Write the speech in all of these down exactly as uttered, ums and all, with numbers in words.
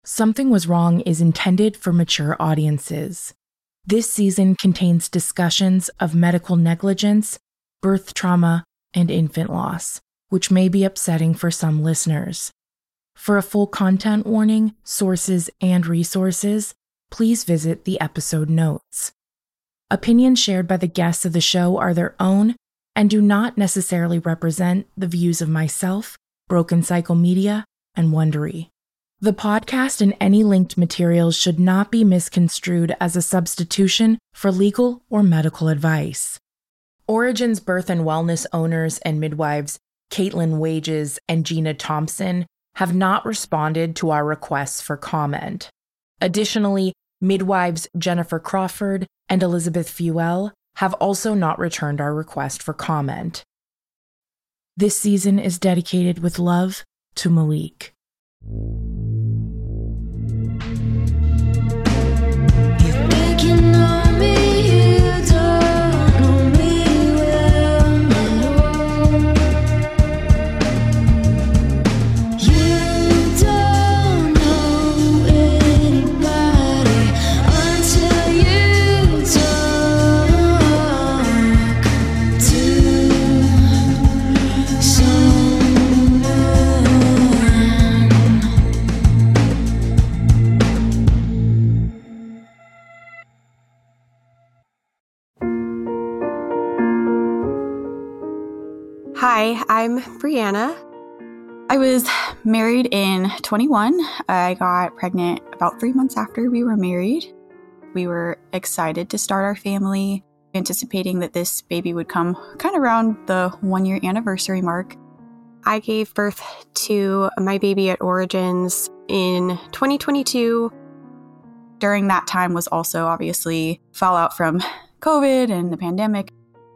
Something Was Wrong is intended for mature audiences. This season contains discussions of medical negligence, birth trauma, and infant loss, which may be upsetting for some listeners. For a full content warning, sources, and resources, please visit the episode notes. Opinions shared by the guests of the show are their own and do not necessarily represent the views of myself, Broken Cycle Media, and Wondery. The podcast and any linked materials should not be misconstrued as a substitution for legal or medical advice. Origin's Birth and Wellness owners and midwives, Caitlin Wages and Gina Thompson, have not responded to our requests for comment. Additionally, midwives Jennifer Crawford and Elizabeth Fuel have also not returned our request for comment. This season is dedicated with love to Malik. Hi, I'm Brianna. I was married in twenty-one. I got pregnant about three months after we were married. We were excited to start our family, anticipating that this baby would come kind of around the one-year anniversary mark. I gave birth to my baby at Origins in twenty twenty-two. During that time was also obviously fallout from COVID and the pandemic.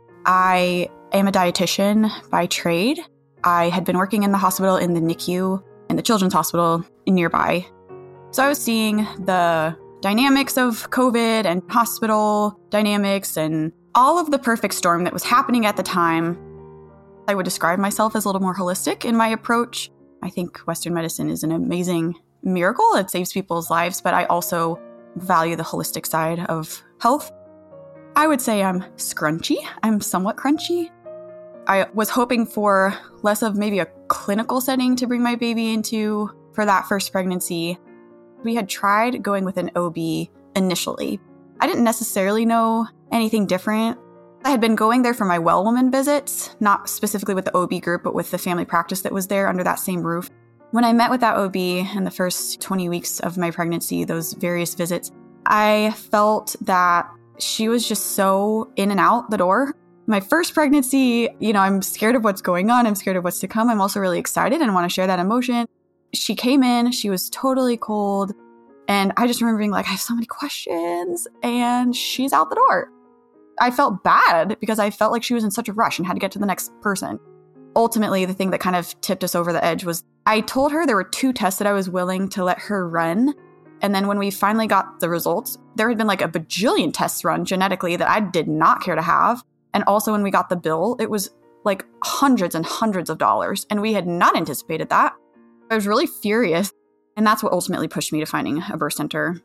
I am a dietitian by trade. I had been working in the hospital in the N I C U in the Children's Hospital nearby. So I was seeing the dynamics of COVID and hospital dynamics and all of the perfect storm that was happening at the time. I would describe myself as a little more holistic in my approach. I think Western medicine is an amazing miracle. It saves people's lives, but I also value the holistic side of health. I would say I'm scrunchy. I'm somewhat crunchy. I was hoping for less of maybe a clinical setting to bring my baby into for that first pregnancy. We had tried going with an O B initially. I didn't necessarily know anything different. I had been going there for my well woman visits, not specifically with the O B group, but with the family practice that was there under that same roof. When I met with that O B in the first twenty weeks of my pregnancy, those various visits, I felt that she was just so in and out the door. My first pregnancy, you know, I'm scared of what's going on. I'm scared of what's to come. I'm also really excited and want to share that emotion. She came in, she was totally cold. And I just remember being like, I have so many questions. And she's out the door. I felt bad because I felt like she was in such a rush and had to get to the next person. Ultimately, the thing that kind of tipped us over the edge was I told her there were two tests that I was willing to let her run. And then when we finally got the results, there had been like a bajillion tests run genetically that I did not care to have. And also when we got the bill, it was like hundreds and hundreds of dollars. And we had not anticipated that. I was really furious. And that's what ultimately pushed me to finding a birth center.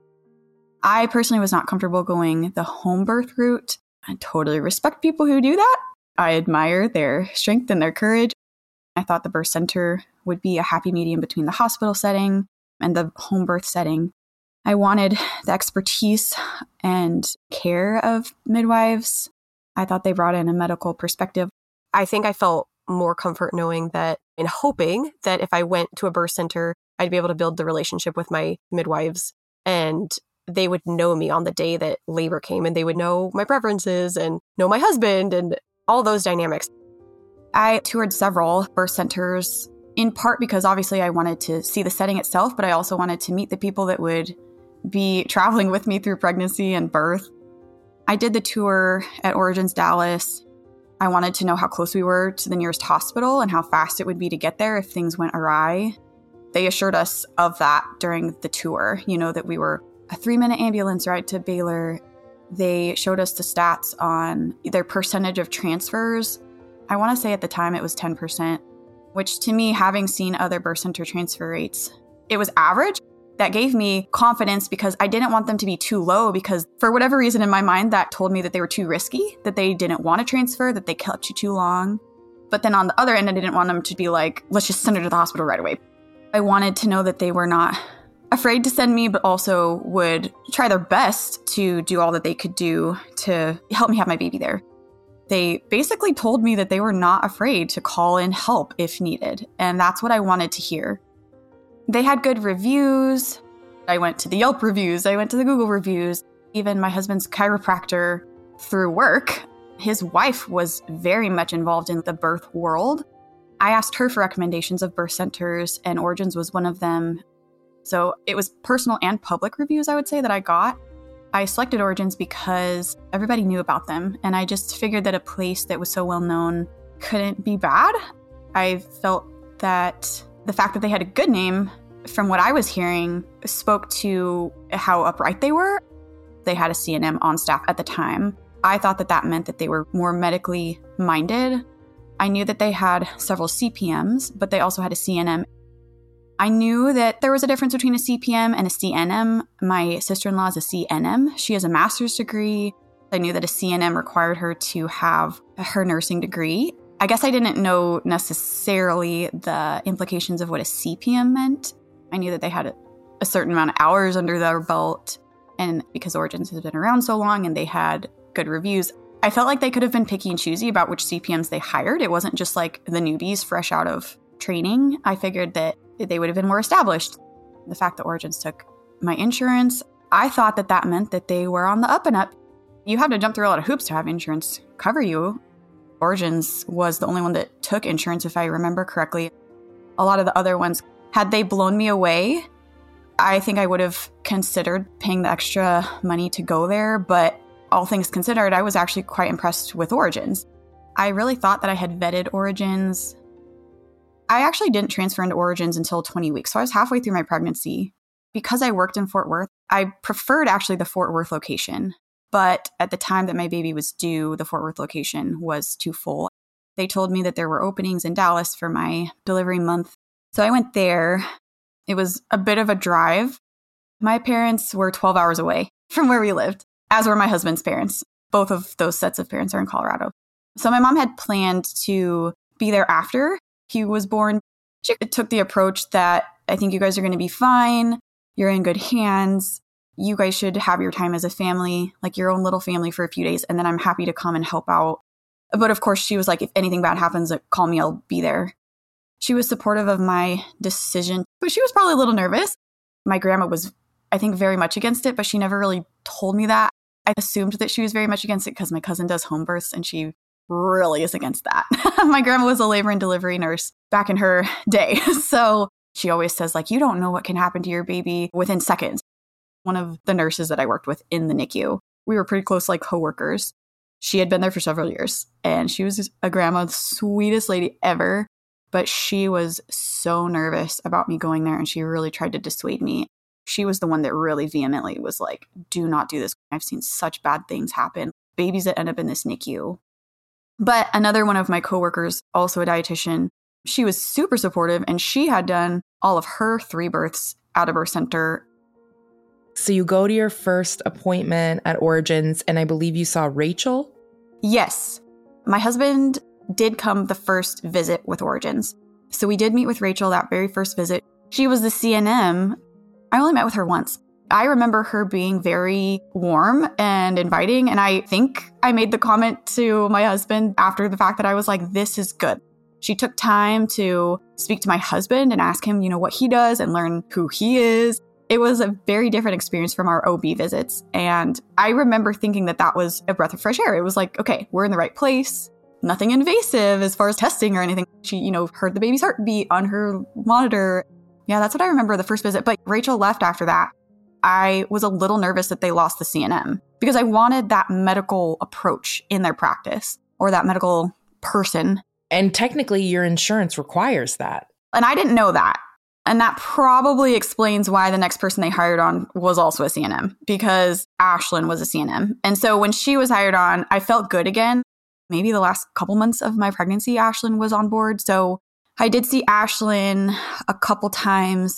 I personally was not comfortable going the home birth route. I totally respect people who do that. I admire their strength and their courage. I thought the birth center would be a happy medium between the hospital setting and the home birth setting. I wanted the expertise and care of midwives. I thought they brought in a medical perspective. I think I felt more comfort knowing that and hoping that if I went to a birth center, I'd be able to build the relationship with my midwives and they would know me on the day that labor came and they would know my preferences and know my husband and all those dynamics. I toured several birth centers in part because obviously I wanted to see the setting itself, but I also wanted to meet the people that would be traveling with me through pregnancy and birth. I did the tour at Origins Dallas. I wanted to know how close we were to the nearest hospital and how fast it would be to get there if things went awry. They assured us of that during the tour, you know, that we were a three-minute ambulance ride to Baylor. They showed us the stats on their percentage of transfers. I want to say at the time it was ten percent, which to me, having seen other birth center transfer rates, it was average. That gave me confidence because I didn't want them to be too low because for whatever reason in my mind, that told me that they were too risky, that they didn't want to transfer, that they kept you too long. But then on the other end, I didn't want them to be like, let's just send her to the hospital right away. I wanted to know that they were not afraid to send me, but also would try their best to do all that they could do to help me have my baby there. They basically told me that they were not afraid to call in help if needed. And that's what I wanted to hear. They had good reviews. I went to the Yelp reviews. I went to the Google reviews. Even my husband's chiropractor through work, his wife was very much involved in the birth world. I asked her for recommendations of birth centers, and Origins was one of them. So it was personal and public reviews, I would say, that I got. I selected Origins because everybody knew about them, and I just figured that a place that was so well known couldn't be bad. I felt that the fact that they had a good name, from what I was hearing, spoke to how upright they were. They had a C N M on staff at the time. I thought that that meant that they were more medically minded. I knew that they had several C P Ms, but they also had a C N M. I knew that there was a difference between a C P M and a C N M. My sister-in-law is a C N M. She has a master's degree. I knew that a C N M required her to have her nursing degree. I guess I didn't know necessarily the implications of what a C P M meant. I knew that they had a, a certain amount of hours under their belt, and because Origins has been around so long and they had good reviews, I felt like they could have been picky and choosy about which C P Ms they hired. It wasn't just like the newbies fresh out of training. I figured that they would have been more established. The fact that Origins took my insurance, I thought that that meant that they were on the up and up. You have to jump through a lot of hoops to have insurance cover you. Origins was the only one that took insurance, if I remember correctly. A lot of the other ones, had they blown me away, I think I would have considered paying the extra money to go there. But all things considered, I was actually quite impressed with Origins. I really thought that I had vetted Origins. I actually didn't transfer into Origins until twenty weeks, so I was halfway through my pregnancy. Because I worked in Fort Worth, I preferred actually the Fort Worth location. But at the time that my baby was due, the Fort Worth location was too full. They told me that there were openings in Dallas for my delivery month. So I went there. It was a bit of a drive. My parents were twelve hours away from where we lived, as were my husband's parents. Both of those sets of parents are in Colorado. So my mom had planned to be there after he was born. She took the approach that I think you guys are going to be fine. You're in good hands. You guys should have your time as a family, like your own little family for a few days. And then I'm happy to come and help out. But of course, she was like, if anything bad happens, call me, I'll be there. She was supportive of my decision, but she was probably a little nervous. My grandma was, I think, very much against it, but she never really told me that. I assumed that she was very much against it because my cousin does home births and she really is against that. My grandma was a labor and delivery nurse back in her day. So she always says, like, you don't know what can happen to your baby within seconds. One of the nurses that I worked with in the N I C U, we were pretty close, like coworkers. She had been there for several years and she was a grandma, the sweetest lady ever. But she was so nervous about me going there and she really tried to dissuade me. She was the one that really vehemently was like, do not do this. I've seen such bad things happen. Babies that end up in this N I C U. But another one of my coworkers, also a dietitian, she was super supportive and she had done all of her three births at a birth center. So you go to your first appointment at Origins and I believe you saw Rachel? Yes. My husband did come the first visit with Origins. So we did meet with Rachel that very first visit. She was the C N M. I only met with her once. I remember her being very warm and inviting. And I think I made the comment to my husband after the fact that I was like, this is good. She took time to speak to my husband and ask him, you know, what he does and learn who he is. It was a very different experience from our O B visits. And I remember thinking that that was a breath of fresh air. It was like, okay, we're in the right place. Nothing invasive as far as testing or anything. She, you know, heard the baby's heartbeat on her monitor. Yeah, that's what I remember the first visit. But Rachel left after that. I was a little nervous that they lost the C N M because I wanted that medical approach in their practice or that medical person. And technically your insurance requires that. And I didn't know that. And that probably explains why the next person they hired on was also a C N M because Ashlyn was a C N M. And so when she was hired on, I felt good again. Maybe the last couple months of my pregnancy, Ashlyn was on board. So I did see Ashlyn a couple times.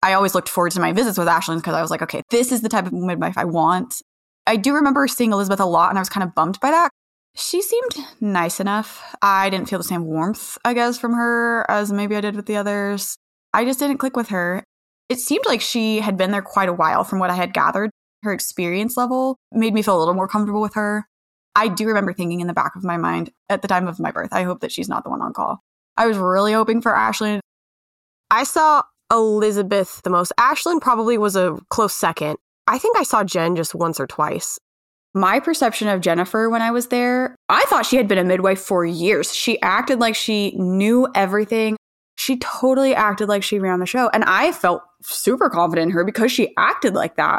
I always looked forward to my visits with Ashlyn because I was like, okay, this is the type of midwife I want. I do remember seeing Elizabeth a lot and I was kind of bummed by that. She seemed nice enough. I didn't feel the same warmth, I guess, from her as maybe I did with the others. I just didn't click with her. It seemed like she had been there quite a while from what I had gathered. Her experience level made me feel a little more comfortable with her. I do remember thinking in the back of my mind at the time of my birth, I hope that she's not the one on call. I was really hoping for Ashlyn. I saw Elizabeth the most. Ashlyn probably was a close second. I think I saw Jen just once or twice. My perception of Jennifer when I was there, I thought she had been a midwife for years. She acted like she knew everything. She totally acted like she ran the show. And I felt super confident in her because she acted like that.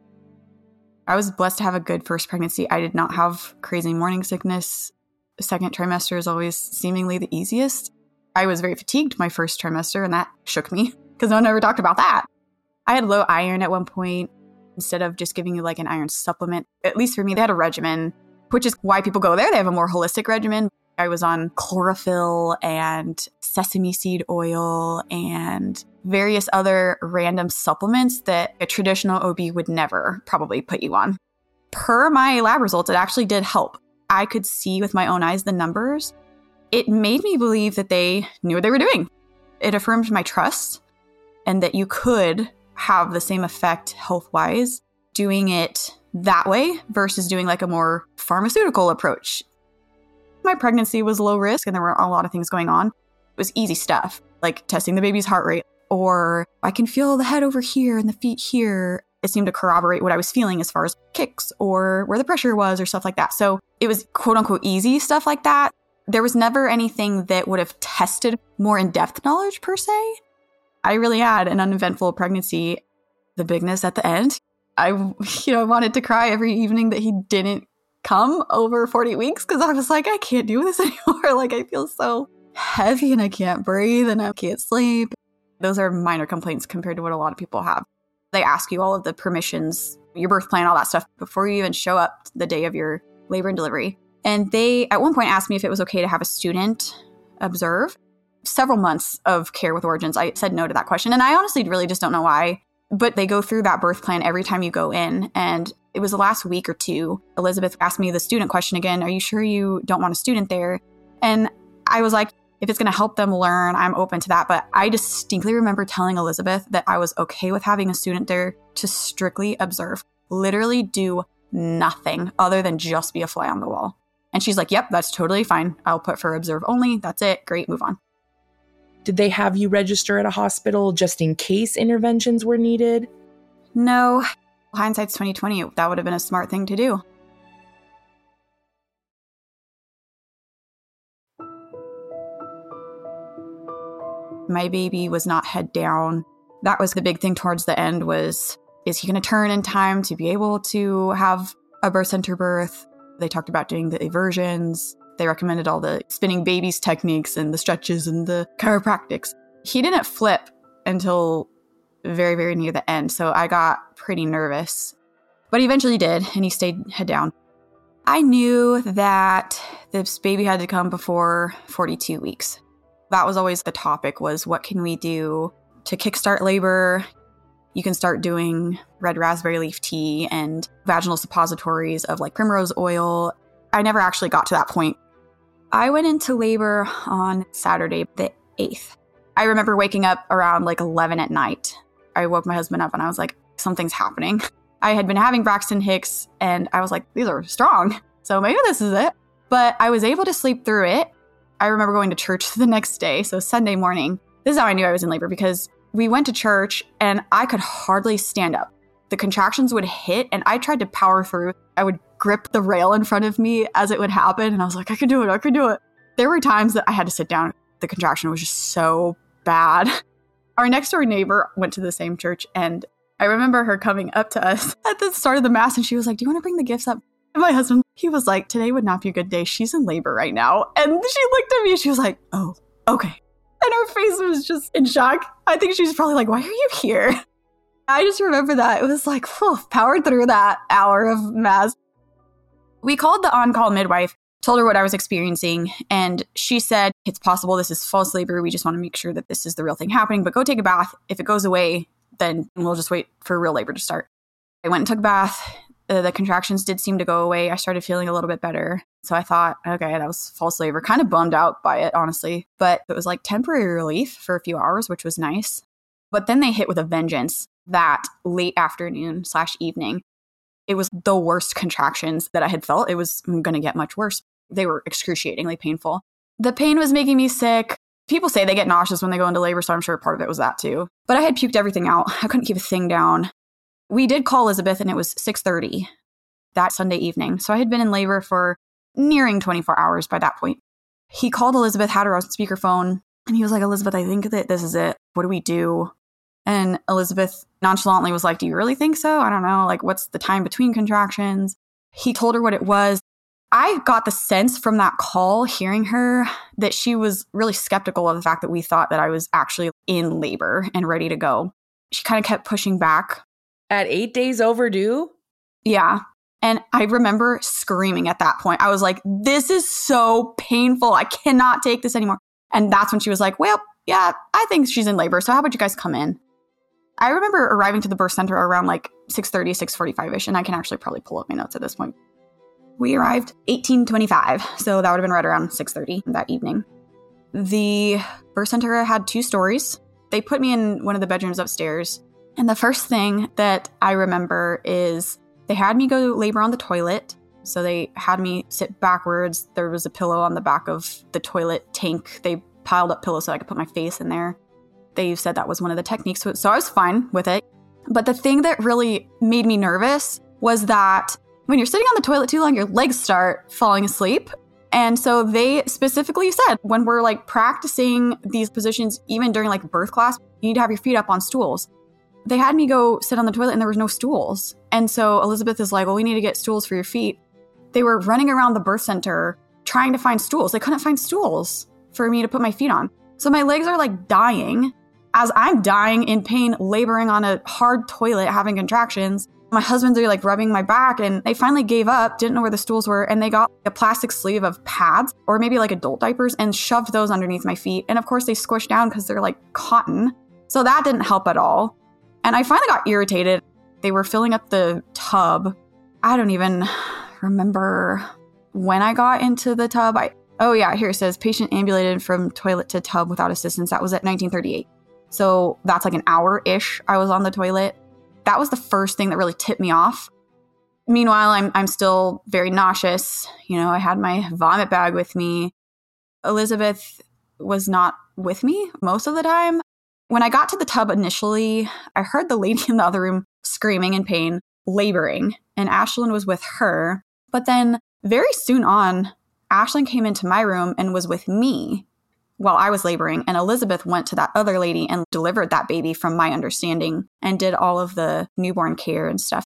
I was blessed to have a good first pregnancy. I did not have crazy morning sickness. The second trimester is always seemingly the easiest. I was very fatigued my first trimester, and that shook me because no one ever talked about that. I had low iron at one point. Instead of just giving you like an iron supplement, at least for me, they had a regimen, which is why people go there. They have a more holistic regimen. I was on chlorophyll and sesame seed oil and various other random supplements that a traditional O B would never probably put you on. Per my lab results, it actually did help. I could see with my own eyes the numbers. It made me believe that they knew what they were doing. It affirmed my trust and that you could have the same effect health-wise doing it that way versus doing like a more pharmaceutical approach. My pregnancy was low risk and there were a lot of things going on. It was easy stuff, like testing the baby's heart rate, or I can feel the head over here and the feet here. It seemed to corroborate what I was feeling as far as kicks or where the pressure was or stuff like that. So it was quote unquote easy stuff like that. There was never anything that would have tested more in-depth knowledge per se. I really had an uneventful pregnancy. The bigness at the end, I, you know, wanted to cry every evening that he didn't come over forty weeks because I was like, I can't do this anymore. Like, I feel so heavy and I can't breathe and I can't sleep. Those are minor complaints compared to what a lot of people have. They ask you all of the permissions, your birth plan, all that stuff before you even show up the day of your labor and delivery. And they, at one point, asked me if it was okay to have a student observe. Several months of care with Origins, I said no to that question. And I honestly really just don't know why. But they go through that birth plan every time you go in. And it was the last week or two, Elizabeth asked me the student question again. Are you sure you don't want a student there? And I was like, if it's going to help them learn, I'm open to that. But I distinctly remember telling Elizabeth that I was okay with having a student there to strictly observe, literally do nothing other than just be a fly on the wall. And she's like, yep, that's totally fine. I'll put for observe only. That's it. Great. Move on. Did they have you register at a hospital just in case interventions were needed? No. Hindsight's twenty twenty. That would have been a smart thing to do. My baby was not head down. That was the big thing towards the end was, is he going to turn in time to be able to have a birth center birth? They talked about doing the eversions. They recommended all the spinning babies techniques and the stretches and the chiropractics. He didn't flip until very, very near the end. So I got pretty nervous, but he eventually did. And he stayed head down. I knew that this baby had to come before forty-two weeks. That was always the topic, was what can we do to kickstart labor? You can start doing red raspberry leaf tea and vaginal suppositories of like primrose oil. I never actually got to that point. I went into labor on Saturday the eighth. I remember waking up around like eleven at night. I woke my husband up and I was like, something's happening. I had been having Braxton Hicks and I was like, these are strong. So maybe this is it. But I was able to sleep through it. I remember going to church the next day. So Sunday morning, this is how I knew I was in labor because we went to church and I could hardly stand up. The contractions would hit and I tried to power through. I would grip the rail in front of me as it would happen. And I was like, I can do it. I can do it. There were times that I had to sit down. The contraction was just so bad. Our next door neighbor went to the same church. And I remember her coming up to us at the start of the mass. And she was like, do you want to bring the gifts up? And my husband, he was like, today would not be a good day. She's in labor right now. And she looked at me and she was like, oh, okay. And her face was just in shock. I think she was probably like, why are you here? I just remember that. It was like, whew, powered through that hour of mass. We called the on-call midwife, told her what I was experiencing, and she said, it's possible this is false labor. We just want to make sure that this is the real thing happening, but go take a bath. If it goes away, then we'll just wait for real labor to start. I went and took a bath. Uh, the contractions did seem to go away. I started feeling a little bit better. So I thought, okay, that was false labor. Kind of bummed out by it, honestly. But it was like temporary relief for a few hours, which was nice. But then they hit with a vengeance that late afternoon slash evening. It was the worst contractions that I had felt. It was going to get much worse. They were excruciatingly painful. The pain was making me sick. People say they get nauseous when they go into labor, so I'm sure part of it was that too. But I had puked everything out. I couldn't keep a thing down. We did call Elizabeth, and it was six thirty that Sunday evening. So I had been in labor for nearing twenty-four hours by that point. He called Elizabeth, had her on speakerphone, and he was like, Elizabeth, I think that this is it. What do we do? And Elizabeth nonchalantly was like, do you really think so? I don't know. Like, what's the time between contractions? He told her what it was. I got the sense from that call, hearing her, that she was really skeptical of the fact that we thought that I was actually in labor and ready to go. She kind of kept pushing back. At eight days overdue? Yeah. And I remember screaming at that point. I was like, this is so painful. I cannot take this anymore. And that's when she was like, well, yeah, I think she's in labor. So how about you guys come in? I remember arriving to the birth center around like six thirty, six forty-five-ish. And I can actually probably pull up my notes at this point. We arrived eighteen twenty-five. So that would have been right around six thirty that evening. The birth center had two stories. They put me in one of the bedrooms upstairs. And the first thing that I remember is they had me go labor on the toilet. So they had me sit backwards. There was a pillow on the back of the toilet tank. They piled up pillows so I could put my face in there. They said that was one of the techniques. So I was fine with it. But the thing that really made me nervous was that when you're sitting on the toilet too long, your legs start falling asleep. And so they specifically said when we're like practicing these positions, even during like birth class, you need to have your feet up on stools. They had me go sit on the toilet and there was no stools. And so Elizabeth is like, well, we need to get stools for your feet. They were running around the birth center trying to find stools. They couldn't find stools for me to put my feet on. So my legs are like dying as I'm dying in pain, laboring on a hard toilet, having contractions. My husband's are like rubbing my back, and they finally gave up, didn't know where the stools were, and they got a plastic sleeve of pads or maybe like adult diapers and shoved those underneath my feet. And of course they squished down because they're like cotton. So that didn't help at all. And I finally got irritated. They were filling up the tub. I don't even remember when I got into the tub. I Oh yeah, here it says patient ambulated from toilet to tub without assistance. That was at nineteen thirty-eight. So that's like an hour-ish I was on the toilet. That was the first thing that really tipped me off. Meanwhile, I'm I'm still very nauseous. You know, I had my vomit bag with me. Elizabeth was not with me most of the time. When I got to the tub initially, I heard the lady in the other room screaming in pain, laboring, and Ashlyn was with her. But then very soon on, Ashlyn came into my room and was with me while I was laboring, and Elizabeth went to that other lady and delivered that baby from my understanding and did all of the newborn care and stuff.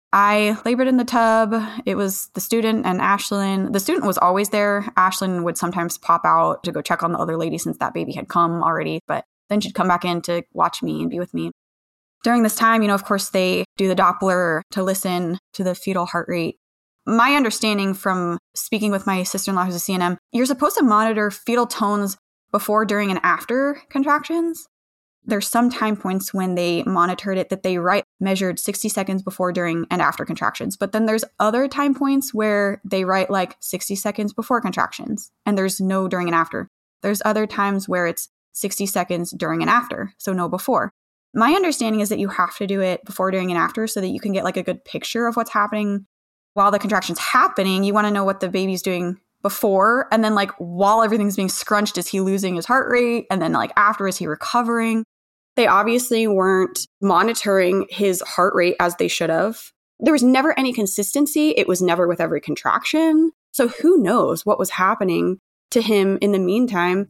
I labored in the tub. It was the student and Ashlyn. The student was always there. Ashlyn would sometimes pop out to go check on the other lady since that baby had come already, but then she'd come back in to watch me and be with me. During this time, you know, of course, they do the Doppler to listen to the fetal heart rate. My understanding from speaking with my sister-in-law who's a C N M, you're supposed to monitor fetal tones before, during, and after contractions. There's some time points when they monitored it that they write measured sixty seconds before, during, and after contractions. But then there's other time points where they write like sixty seconds before contractions, and there's no during and after. There's other times where it's sixty seconds during and after, so no before. My understanding is that you have to do it before, during, and after so that you can get like a good picture of what's happening. While the contraction's happening, you want to know what the baby's doing before, and then like while everything's being scrunched, is he losing his heart rate? And then like after, is he recovering? They obviously weren't monitoring his heart rate as they should have. There was never any consistency. It was never with every contraction. So who knows what was happening to him in the meantime.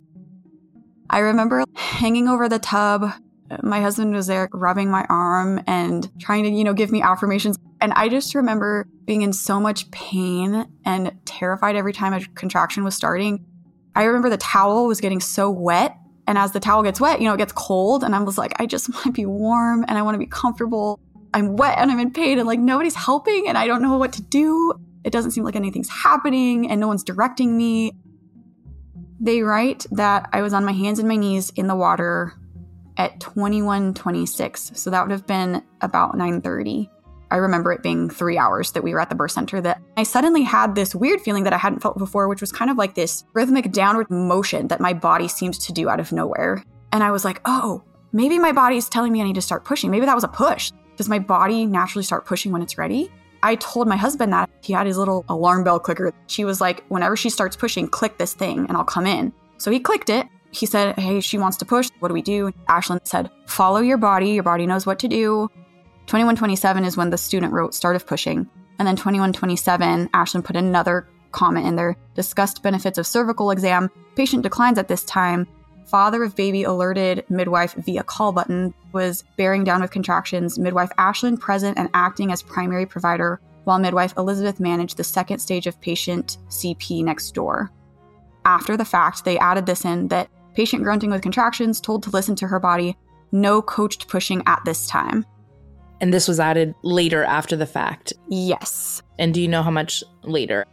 I remember hanging over the tub. My husband was there rubbing my arm and trying to, you know, give me affirmations. And I just remember being in so much pain and terrified every time a contraction was starting. I remember the towel was getting so wet. And as the towel gets wet, you know, it gets cold. And I was like, I just want to be warm and I want to be comfortable. I'm wet and I'm in pain and like nobody's helping and I don't know what to do. It doesn't seem like anything's happening and no one's directing me. They write that I was on my hands and my knees in the water at twenty-one twenty-six. So that would have been about nine thirty. I remember it being three hours that we were at the birth center, that I suddenly had this weird feeling that I hadn't felt before, which was kind of like this rhythmic downward motion that my body seemed to do out of nowhere. And I was like, oh, maybe my body's telling me I need to start pushing. Maybe that was a push. Does my body naturally start pushing when it's ready? I told my husband that. He had his little alarm bell clicker. She was like, whenever she starts pushing, click this thing and I'll come in. So he clicked it. He said, hey, she wants to push. What do we do? Ashlyn said, follow your body. Your body knows what to do. twenty-one twenty-seven is when the student wrote start of pushing. And then twenty-one twenty-seven, Ashlyn put another comment in there, discussed benefits of cervical exam. Patient declines at this time. Father of baby alerted midwife via call button, was bearing down with contractions. Midwife Ashlyn present and acting as primary provider, while midwife Elizabeth managed the second stage of patient C P next door. After the fact, they added this in that patient grunting with contractions, told to listen to her body, no coached pushing at this time. And this was added later after the fact? Yes. And do you know how much later?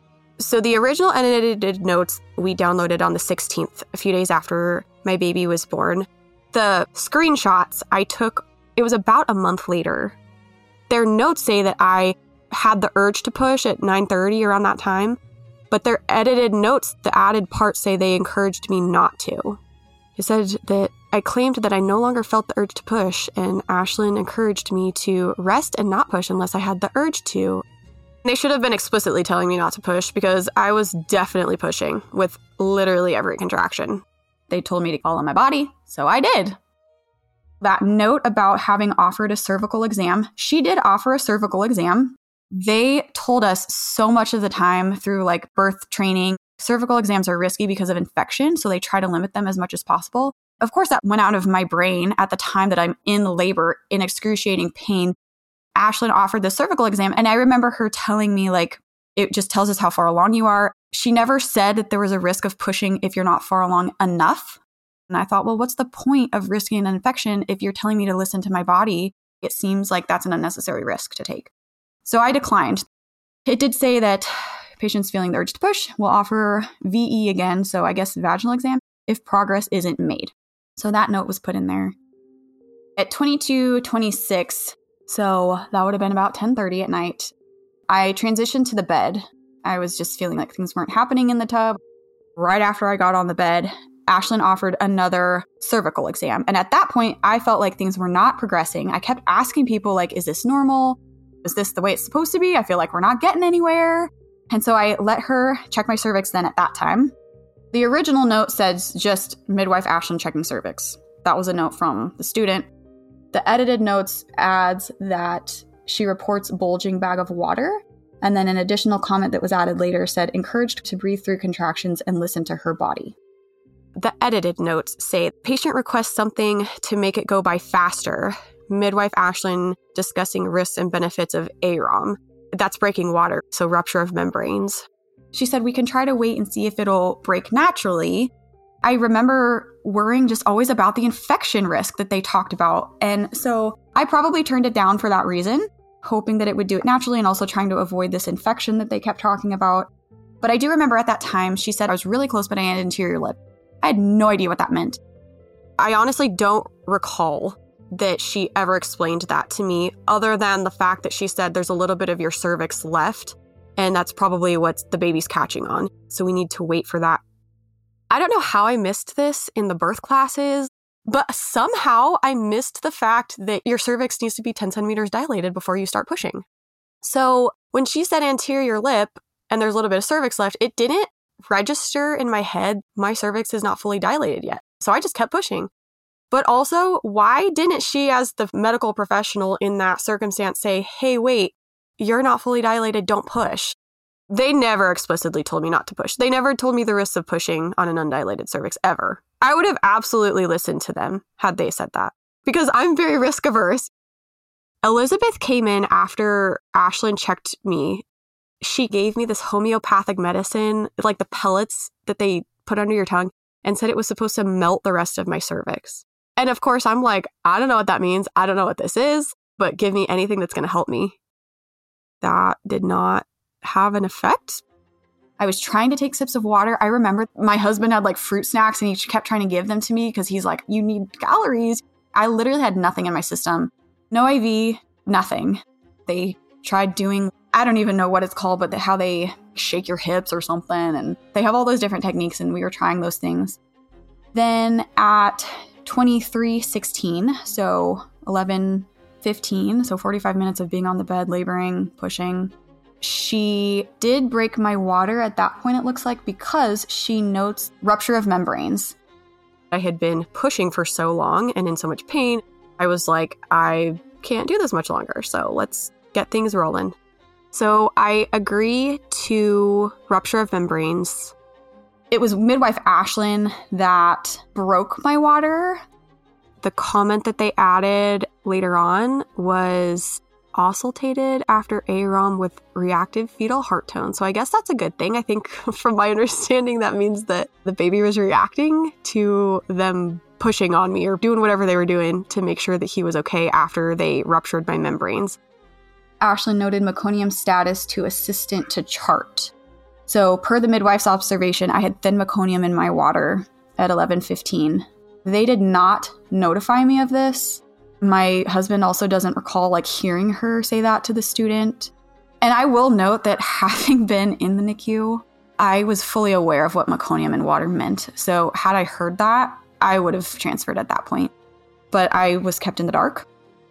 So the original edited notes we downloaded on the sixteenth, a few days after my baby was born. The screenshots I took, it was about a month later. Their notes say that I had the urge to push at nine thirty around that time, but their edited notes, the added parts say they encouraged me not to. It said that I claimed that I no longer felt the urge to push, and Ashlyn encouraged me to rest and not push unless I had the urge to. They should have been explicitly telling me not to push, because I was definitely pushing with literally every contraction. They told me to follow my body, so I did. That note about having offered a cervical exam, she did offer a cervical exam. They told us so much of the time through like birth training, cervical exams are risky because of infection, so they try to limit them as much as possible. Of course, that went out of my brain at the time that I'm in labor in excruciating pain. Ashlyn offered the cervical exam, and I remember her telling me, like, it just tells us how far along you are. She never said that there was a risk of pushing if you're not far along enough. And I thought, well, what's the point of risking an infection if you're telling me to listen to my body? It seems like that's an unnecessary risk to take. So I declined. It did say that patients feeling the urge to push will offer V E again, so I guess vaginal exam, if progress isn't made. So that note was put in there. At twenty-two twenty-six, so that would have been about ten thirty at night, I transitioned to the bed. I was just feeling like things weren't happening in the tub. Right after I got on the bed, Ashlyn offered another cervical exam. And at that point, I felt like things were not progressing. I kept asking people, like, is this normal? Is this the way it's supposed to be? I feel like we're not getting anywhere. And so I let her check my cervix then at that time. The original note says just midwife Ashlyn checking cervix. That was a note from the student. The edited notes adds that she reports bulging bag of water. And then an additional comment that was added later said, encouraged to breathe through contractions and listen to her body. The edited notes say, patient requests something to make it go by faster. Midwife Ashlyn discussing risks and benefits of A R O M. That's breaking water, so rupture of membranes. She said, we can try to wait and see if it'll break naturally. I remember worrying just always about the infection risk that they talked about. And so I probably turned it down for that reason, hoping that it would do it naturally and also trying to avoid this infection that they kept talking about. But I do remember at that time, she said I was really close, but I had an anterior lip. I had no idea what that meant. I honestly don't recall that she ever explained that to me, other than the fact that she said there's a little bit of your cervix left, and that's probably what the baby's catching on. So we need to wait for that. I don't know how I missed this in the birth classes, but somehow I missed the fact that your cervix needs to be ten centimeters dilated before you start pushing. So when she said anterior lip and there's a little bit of cervix left, it didn't register in my head, my cervix is not fully dilated yet. So I just kept pushing. But also, why didn't she, as the medical professional in that circumstance, say, hey, wait, you're not fully dilated, don't push? They never explicitly told me not to push. They never told me the risks of pushing on an undilated cervix, ever. I would have absolutely listened to them had they said that, because I'm very risk averse. Elizabeth came in after Ashlyn checked me. She gave me this homeopathic medicine, like the pellets that they put under your tongue, and said it was supposed to melt the rest of my cervix. And of course, I'm like, I don't know what that means. I don't know what this is, but give me anything that's going to help me. That did not have an effect. I was trying to take sips of water. I remember my husband had like fruit snacks and he kept trying to give them to me because he's like, you need calories. I literally had nothing in my system. No I V, nothing. They tried doing, I don't even know what it's called, but the, how they shake your hips or something. And they have all those different techniques and we were trying those things. Then at twenty-three sixteen, so eleven fifteen, so forty-five minutes of being on the bed, laboring, pushing, she did break my water at that point, it looks like, because she notes rupture of membranes. I had been pushing for so long and in so much pain, I was like, I can't do this much longer, so let's get things rolling. So I agree to rupture of membranes. It was midwife Ashlyn that broke my water. The comment that they added later on was oscillated after A R O M with reactive fetal heart tone. So I guess that's a good thing. I think from my understanding, that means that the baby was reacting to them pushing on me or doing whatever they were doing to make sure that he was okay after they ruptured my membranes. Ashlyn noted meconium status to assistant to chart. So per the midwife's observation, I had thin meconium in my water at eleven fifteen. They did not notify me of this. My husband also doesn't recall like hearing her say that to the student. And I will note that having been in the N I C U, I was fully aware of what meconium in water meant. So had I heard that, I would have transferred at that point. But I was kept in the dark.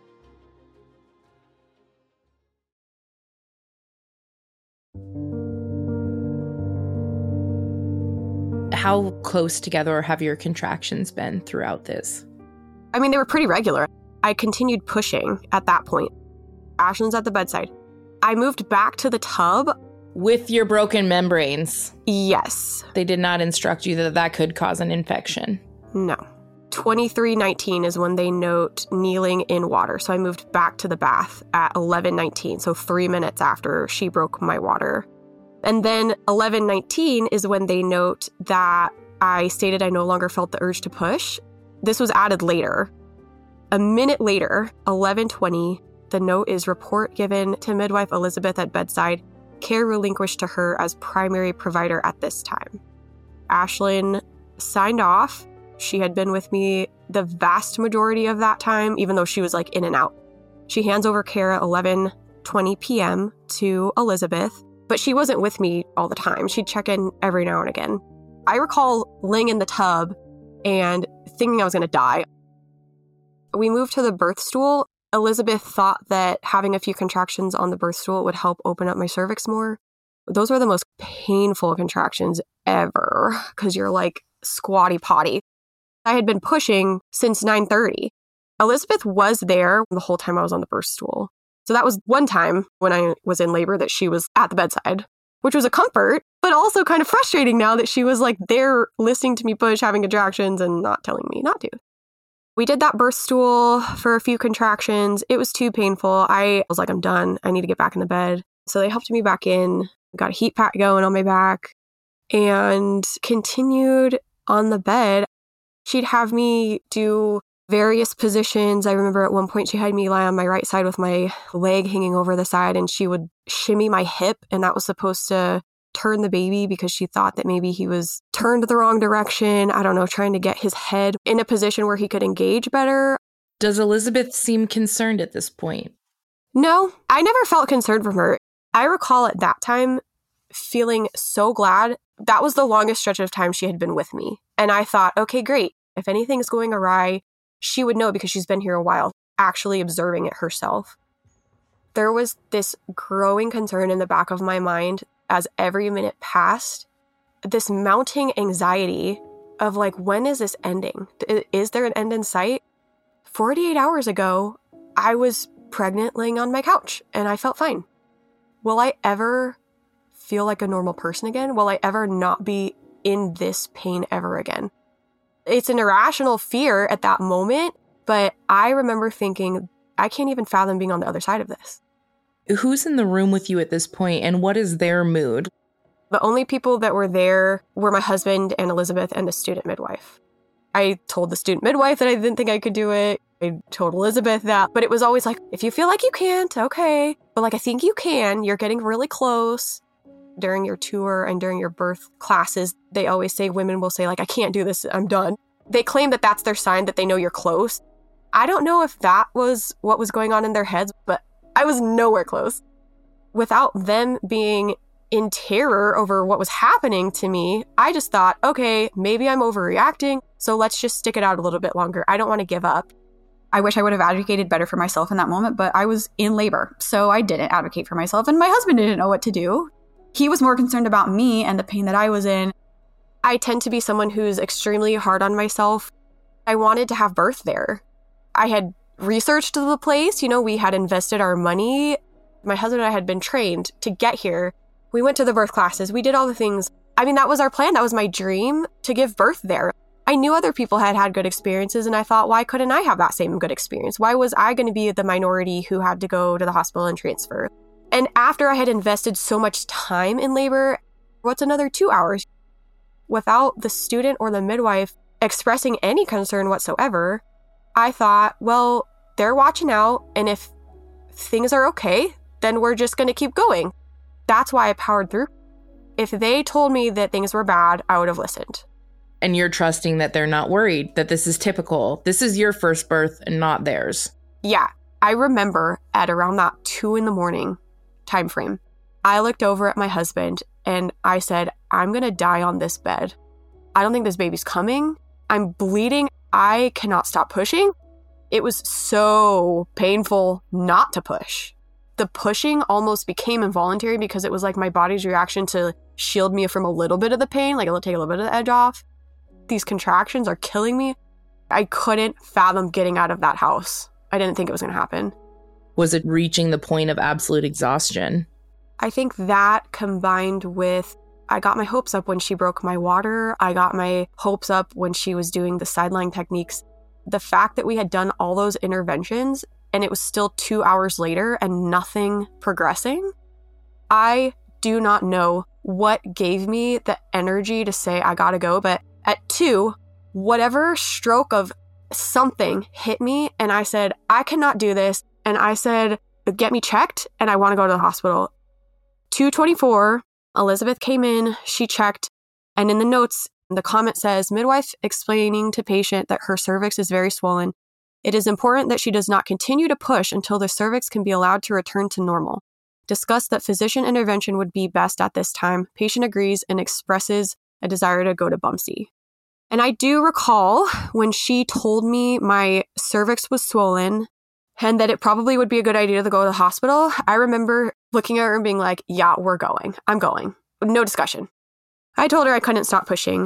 How close together have your contractions been throughout this? I mean, they were pretty regular. I continued pushing at that point. Ashlyn's at the bedside. I moved back to the tub. With your broken membranes? Yes. They did not instruct you that that could cause an infection? No. twenty-three nineteen is when they note kneeling in water. So I moved back to the bath at eleven nineteen, so three minutes after she broke my water. And then eleven nineteen is when they note that I stated I no longer felt the urge to push. This was added later. A minute later, eleven twenty, the note is report given to midwife Elizabeth at bedside, care relinquished to her as primary provider at this time. Ashlyn signed off. She had been with me the vast majority of that time, even though she was like in and out. She hands over care at eleven twenty p.m. to Elizabeth. But she wasn't with me all the time. She'd check in every now and again. I recall laying in the tub and thinking I was going to die. We moved to the birth stool. Elizabeth thought that having a few contractions on the birth stool would help open up my cervix more. Those were the most painful contractions ever because you're like squatty potty. I had been pushing since nine thirty. Elizabeth was there the whole time I was on the birth stool. So that was one time when I was in labor that she was at the bedside, which was a comfort, but also kind of frustrating now that she was like there listening to me push, having contractions and not telling me not to. We did that birth stool for a few contractions. It was too painful. I was like, I'm done. I need to get back in the bed. So they helped me back in, got a heat pack going on my back, and continued on the bed. She'd have me do various positions. I remember at one point she had me lie on my right side with my leg hanging over the side, and she would shimmy my hip, and that was supposed to turn the baby because she thought that maybe he was turned the wrong direction. I don't know, trying to get his head in a position where he could engage better. Does Elizabeth seem concerned at this point? No, I never felt concerned from her. I recall at that time feeling so glad. That was the longest stretch of time she had been with me. And I thought, okay, great. If anything's going awry, she would know because she's been here a while, actually observing it herself. There was this growing concern in the back of my mind as every minute passed, this mounting anxiety of like, when is this ending? Is there an end in sight? forty-eight hours ago, I was pregnant laying on my couch and I felt fine. Will I ever feel like a normal person again? Will I ever not be in this pain ever again? It's an irrational fear at that moment, but I remember thinking, I can't even fathom being on the other side of this. Who's in the room with you at this point, and what is their mood? The only people that were there were my husband and Elizabeth and the student midwife. I told the student midwife that I didn't think I could do it. I told Elizabeth that, but it was always like, if you feel like you can't, okay. But like, I think you can. You're getting really close. during your tour and during your birth classes, they always say, women will say like, I can't do this, I'm done. They claim that that's their sign that they know you're close. I don't know if that was what was going on in their heads, but I was nowhere close. Without them being in terror over what was happening to me, I just thought, okay, maybe I'm overreacting, so let's just stick it out a little bit longer. I don't want to give up. I wish I would have advocated better for myself in that moment, but I was in labor, so I didn't advocate for myself, and my husband didn't know what to do. He was more concerned about me and the pain that I was in. I tend to be someone who's extremely hard on myself. I wanted to have birth there. I had researched the place, you know, we had invested our money. My husband and I had been trained to get here. We went to the birth classes. We did all the things. I mean, that was our plan. That was my dream, to give birth there. I knew other people had had good experiences, and I thought, why couldn't I have that same good experience? Why was I going to be the minority who had to go to the hospital and transfer? And after I had invested so much time in labor, what's another two hours? Without the student or the midwife expressing any concern whatsoever, I thought, well, they're watching out, and if things are okay, then we're just going to keep going. That's why I powered through. If they told me that things were bad, I would have listened. And you're trusting that they're not worried, that this is typical. This is your first birth and not theirs. Yeah. I remember at around that two in the morning time frame, I looked over at my husband and I said, I'm going to die on this bed. I don't think this baby's coming. I'm bleeding. I cannot stop pushing. It was so painful not to push. The pushing almost became involuntary because it was like my body's reaction to shield me from a little bit of the pain, like it'll take a little bit of the edge off. These contractions are killing me. I couldn't fathom getting out of that house. I didn't think it was going to happen. Was it reaching the point of absolute exhaustion? I think that combined with, I got my hopes up when she broke my water. I got my hopes up when she was doing the sideline techniques. The fact that we had done all those interventions and it was still two hours later and nothing progressing, I do not know what gave me the energy to say I gotta go. But at two, whatever stroke of something hit me and I said, I cannot do this. And I said, get me checked and I want to go to the hospital. two twenty-four, Elizabeth came in, she checked, and in the notes, the comment says, midwife explaining to patient that her cervix is very swollen. It is important that she does not continue to push until the cervix can be allowed to return to normal. Discuss that physician intervention would be best at this time. Patient agrees and expresses a desire to go to Bumsey. And I do recall when she told me my cervix was swollen and that it probably would be a good idea to go to the hospital, I remember looking at her and being like, yeah, we're going. I'm going. No discussion. I told her I couldn't stop pushing.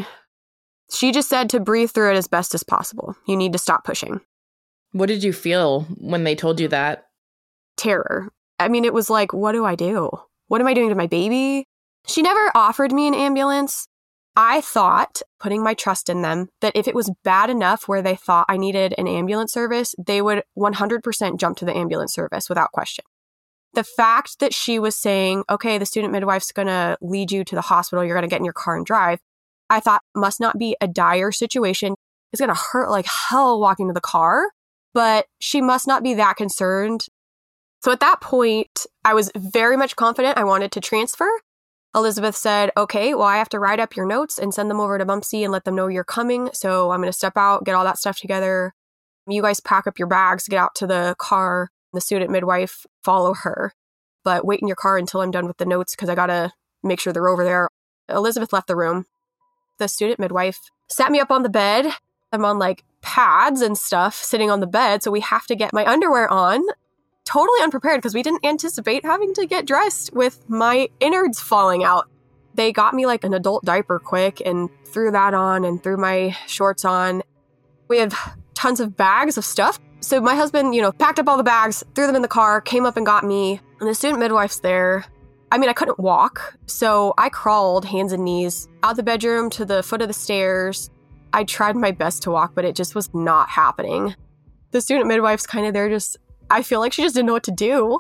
She just said to breathe through it as best as possible. You need to stop pushing. What did you feel when they told you that? Terror. I mean, it was like, what do I do? What am I doing to my baby? She never offered me an ambulance. I thought, putting my trust in them, that if it was bad enough where they thought I needed an ambulance service, they would one hundred percent jump to the ambulance service without question. The fact that she was saying, okay, the student midwife's going to lead you to the hospital, you're going to get in your car and drive, I thought must not be a dire situation. It's going to hurt like hell walking to the car, but she must not be that concerned. So at that point, I was very much confident I wanted to transfer. Elizabeth said, okay, well, I have to write up your notes and send them over to Bumsey and let them know you're coming. So I'm going to step out, get all that stuff together. You guys pack up your bags, get out to the car. The student midwife, follow her. But wait in your car until I'm done with the notes because I got to make sure they're over there. Elizabeth left the room. The student midwife sat me up on the bed. I'm on like pads and stuff sitting on the bed. So we have to get my underwear on. Totally unprepared because we didn't anticipate having to get dressed with my innards falling out. They got me like an adult diaper quick and threw that on and threw my shorts on. We had tons of bags of stuff. So my husband, you know, packed up all the bags, threw them in the car, came up and got me. And the student midwife's there. I mean, I couldn't walk. So I crawled hands and knees out the bedroom to the foot of the stairs. I tried my best to walk, but it just was not happening. The student midwife's kind of there just... I feel like she just didn't know what to do.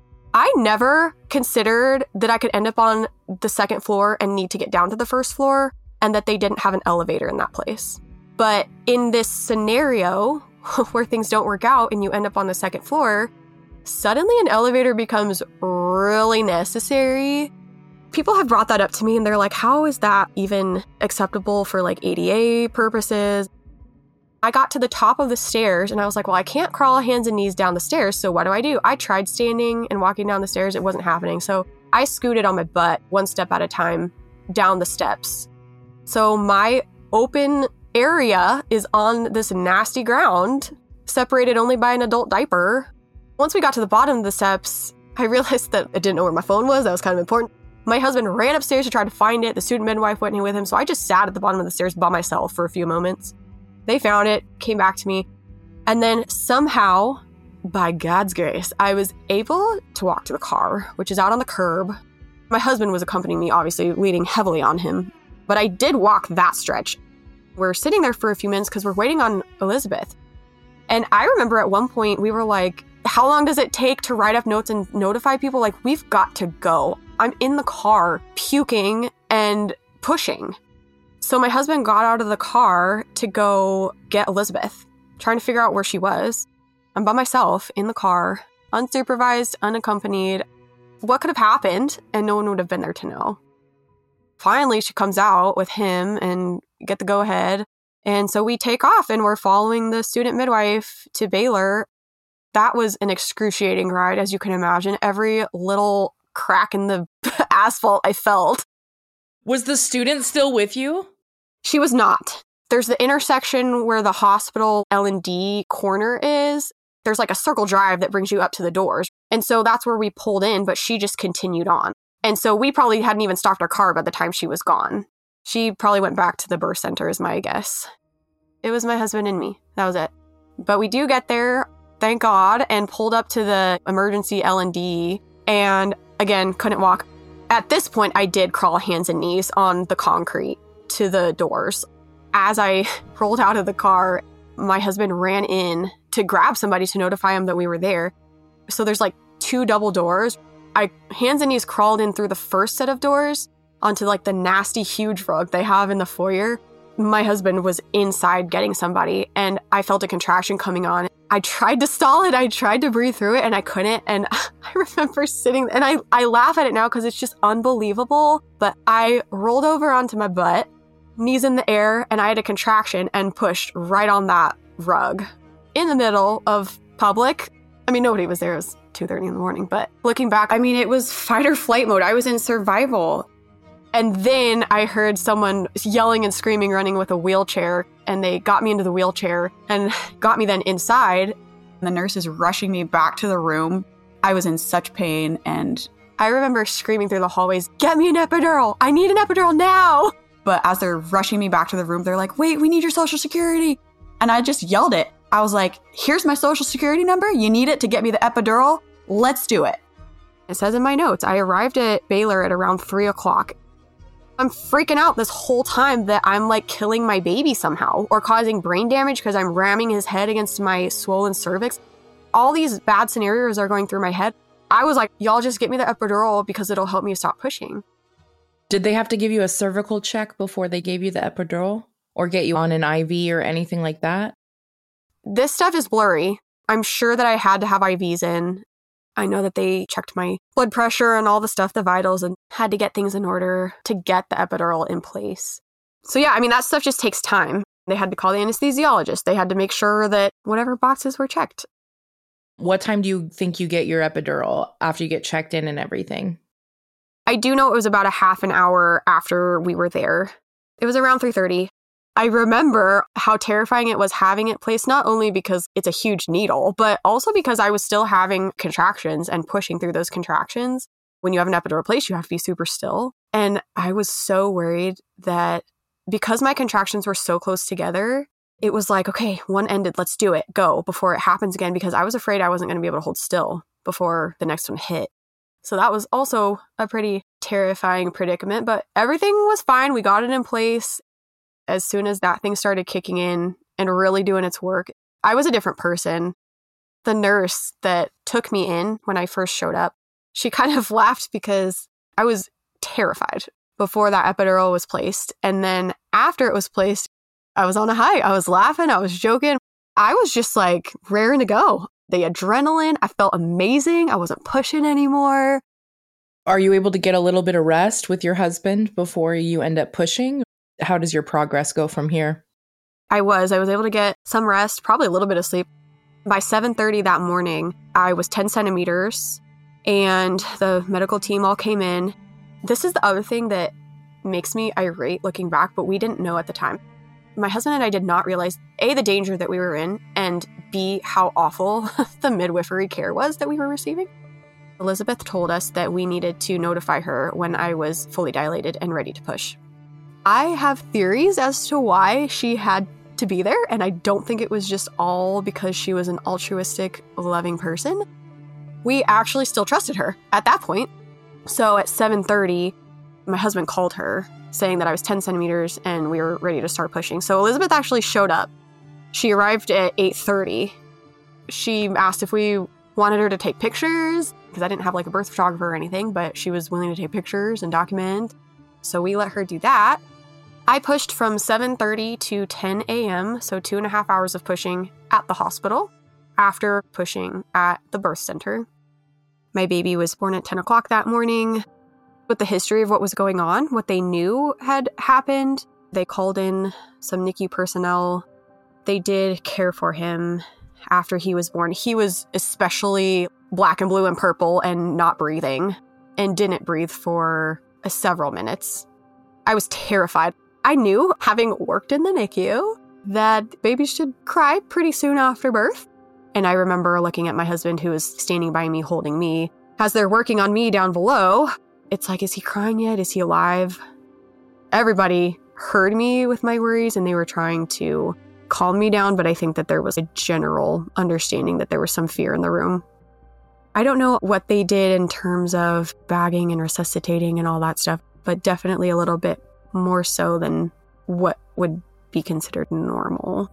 I never considered that I could end up on the second floor and need to get down to the first floor and that they didn't have an elevator in that place. But in this scenario where things don't work out and you end up on the second floor, suddenly an elevator becomes really necessary People have brought that up to me and they're like, how is that even acceptable for like A D A purposes? I got to the top of the stairs and I was like, well, I can't crawl hands and knees down the stairs. So what do I do? I tried standing and walking down the stairs. It wasn't happening. So I scooted on my butt one step at a time down the steps. So my open area is on this nasty ground, separated only by an adult diaper. Once we got to the bottom of the steps, I realized that I didn't know where my phone was. That was kind of important. My husband ran upstairs to try to find it. The student midwife went in with him. So I just sat at the bottom of the stairs by myself for a few moments. They found it, came back to me. And then somehow, by God's grace, I was able to walk to the car, which is out on the curb. My husband was accompanying me, obviously, leaning heavily on him. But I did walk that stretch. We're sitting there for a few minutes because we're waiting on Elizabeth. And I remember at one point we were like, how long does it take to write up notes and notify people? Like, we've got to go. I'm in the car puking and pushing. So my husband got out of the car to go get Elizabeth, trying to figure out where she was. I'm by myself in the car, unsupervised, unaccompanied. What could have happened? And no one would have been there to know. Finally, she comes out with him and get the go-ahead. And so we take off and we're following the student midwife to Baylor. That was an excruciating ride, as you can imagine. Every little crack in the asphalt I felt. Was the student still with you? She was not. There's the intersection where the hospital L and D corner is. There's like a circle drive that brings you up to the doors. And so that's where we pulled in, but she just continued on. And so we probably hadn't even stopped our car by the time she was gone. She probably went back to the birth center is my guess. It was my husband and me. That was it. But we do get there, thank God, and pulled up to the emergency L and D. And again, couldn't walk. At this point, I did crawl hands and knees on the concrete to the doors. As I rolled out of the car, my husband ran in to grab somebody to notify him that we were there. So there's like two double doors. I hands and knees crawled in through the first set of doors onto like the nasty huge rug they have in the foyer. My husband was inside getting somebody and I felt a contraction coming on. I tried to stall it. I tried to breathe through it and I couldn't. And I remember sitting and I, I laugh at it now because it's just unbelievable. But I rolled over onto my butt, knees in the air, and I had a contraction and pushed right on that rug in the middle of public. I mean, nobody was there. It was two thirty in the morning. But looking back, I mean, it was fight or flight mode. I was in survival. And then I heard someone yelling and screaming, running with a wheelchair, and they got me into the wheelchair and got me then inside. The nurse is rushing me back to the room. I was in such pain, and I remember screaming through the hallways, "Get me an epidural! I need an epidural now!" But as they're rushing me back to the room, they're like, "Wait, we need your social security." And I just yelled it. I was like, "Here's my social security number. You need it to get me the epidural. Let's do it." It says in my notes, I arrived at Baylor at around three o'clock. I'm freaking out this whole time that I'm like killing my baby somehow or causing brain damage because I'm ramming his head against my swollen cervix. All these bad scenarios are going through my head. I was like, y'all just get me the epidural because it'll help me stop pushing. Did they have to give you a cervical check before they gave you the epidural or get you on an I V or anything like that? This stuff is blurry. I'm sure that I had to have I Vs in. I know that they checked my blood pressure and all the stuff, the vitals, and had to get things in order to get the epidural in place. So yeah, I mean, that stuff just takes time. They had to call the anesthesiologist. They had to make sure that whatever boxes were checked. What time do you think you get your epidural after you get checked in and everything? I do know it was about a half an hour after we were there. It was around three thirty. I remember how terrifying it was having it placed, not only because it's a huge needle, but also because I was still having contractions and pushing through those contractions. When you have an epidural placed, you have to be super still. And I was so worried that because my contractions were so close together, it was like, okay, one ended, let's do it, go, before it happens again, because I was afraid I wasn't going to be able to hold still before the next one hit. So that was also a pretty terrifying predicament, but everything was fine. We got it in place. As soon as that thing started kicking in and really doing its work, I was a different person. The nurse that took me in when I first showed up, she kind of laughed because I was terrified before that epidural was placed. And then after it was placed, I was on a high. I was laughing. I was joking. I was just like raring to go. The adrenaline, I felt amazing. I wasn't pushing anymore. Are you able to get a little bit of rest with your husband before you end up pushing? How does your progress go from here? I was. I was able to get some rest, probably a little bit of sleep. By seven thirty that morning, I was ten centimeters, and the medical team all came in. This is the other thing that makes me irate looking back, but we didn't know at the time. My husband and I did not realize, A, the danger that we were in, and B, how awful the midwifery care was that we were receiving. Elizabeth told us that we needed to notify her when I was fully dilated and ready to push. I have theories as to why she had to be there, and I don't think it was just all because she was an altruistic, loving person. We actually still trusted her at that point. So at seven thirty, my husband called her saying that I was ten centimeters and we were ready to start pushing. So Elizabeth actually showed up. She arrived at eight thirty. She asked if we wanted her to take pictures, because I didn't have like a birth photographer or anything, but she was willing to take pictures and document. So we let her do that. I pushed from seven thirty to ten a.m., so two and a half hours of pushing at the hospital after pushing at the birth center. My baby was born at ten o'clock that morning. With the history of what was going on, what they knew had happened, they called in some N I C U personnel. They did care for him after he was born. He was especially black and blue and purple and not breathing, and didn't breathe for uh, several minutes. I was terrified. I knew, having worked in the N I C U, that babies should cry pretty soon after birth. And I remember looking at my husband, who was standing by me, holding me, as they're working on me down below. It's like, is he crying yet? Is he alive? Everybody heard me with my worries, and they were trying to calm me down, but I think that there was a general understanding that there was some fear in the room. I don't know what they did in terms of bagging and resuscitating and all that stuff, but definitely a little bit more so than what would be considered normal.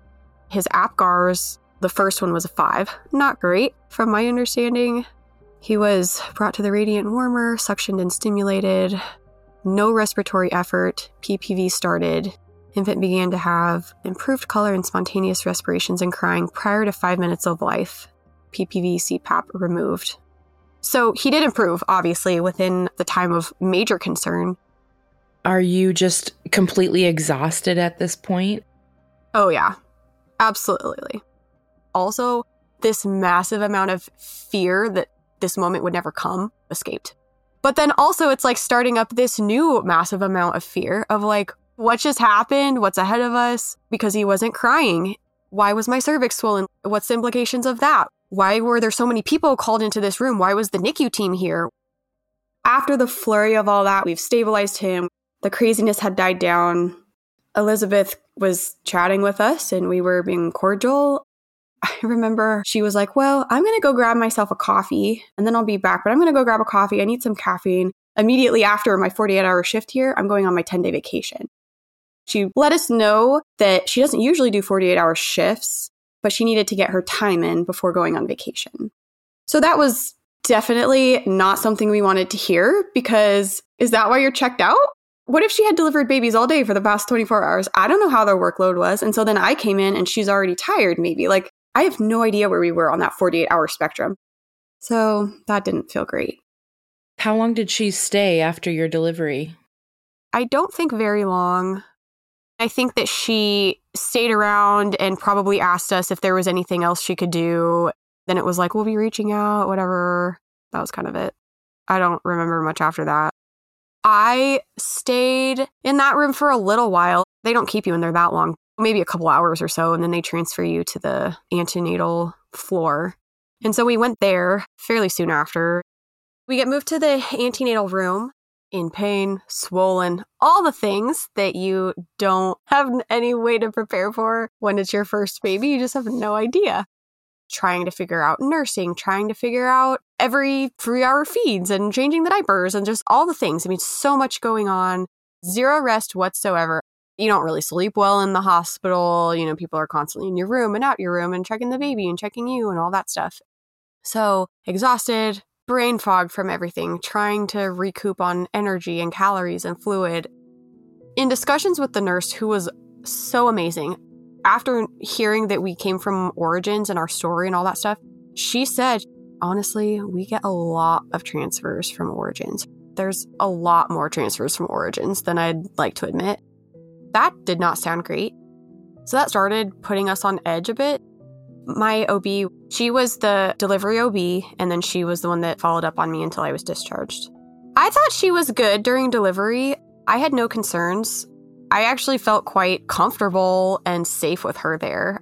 His APGARs, the first one was a five. Not great, from my understanding. He was brought to the radiant warmer, suctioned and stimulated. No respiratory effort. P P V started. Infant began to have improved color and spontaneous respirations and crying prior to five minutes of life. P P V C PAP removed. So he did improve, obviously, within the time of major concern. Are you just completely exhausted at this point? Oh, yeah. Absolutely. Also, this massive amount of fear that this moment would never come escaped. But then also it's like starting up this new massive amount of fear of like, what just happened? What's ahead of us? Because he wasn't crying. Why was my cervix swollen? What's the implications of that? Why were there so many people called into this room? Why was the N I C U team here? After the flurry of all that, we've stabilized him. The craziness had died down. Elizabeth was chatting with us and we were being cordial. I remember she was like, well, I'm going to go grab myself a coffee and then I'll be back, but I'm going to go grab a coffee. I need some caffeine. Immediately after my forty-eight hour shift here, I'm going on my ten day vacation. She let us know that she doesn't usually do forty-eight hour shifts, but she needed to get her time in before going on vacation. So that was definitely not something we wanted to hear, because is that why you're checked out? What if she had delivered babies all day for the past twenty-four hours? I don't know how their workload was. And so then I came in and she's already tired, maybe. Like, I have no idea where we were on that forty-eight hour spectrum. So that didn't feel great. How long did she stay after your delivery? I don't think very long. I think that she stayed around and probably asked us if there was anything else she could do. Then it was like, we'll be reaching out, whatever. That was kind of it. I don't remember much after that. I stayed in that room for a little while. They don't keep you in there that long, maybe a couple hours or so, and then they transfer you to the antenatal floor. And so we went there fairly soon after. We get moved to the antenatal room, in pain, swollen, all the things that you don't have any way to prepare for when it's your first baby. You just have no idea. Trying to figure out nursing, trying to figure out every three hour feeds and changing the diapers and just all the things. I mean, so much going on, zero rest whatsoever. You don't really sleep well in the hospital. You know, people are constantly in your room and out your room and checking the baby and checking you and all that stuff. So exhausted, brain fog from everything, trying to recoup on energy and calories and fluid. In discussions with the nurse, who was so amazing, after hearing that we came from origins and our story and all that stuff, she said, honestly, we get a lot of transfers from Origins. There's a lot more transfers from Origins than I'd like to admit. That did not sound great. So that started putting us on edge a bit. My O B, she was the delivery O B, and then she was the one that followed up on me until I was discharged. I thought she was good during delivery. I had no concerns. I actually felt quite comfortable and safe with her there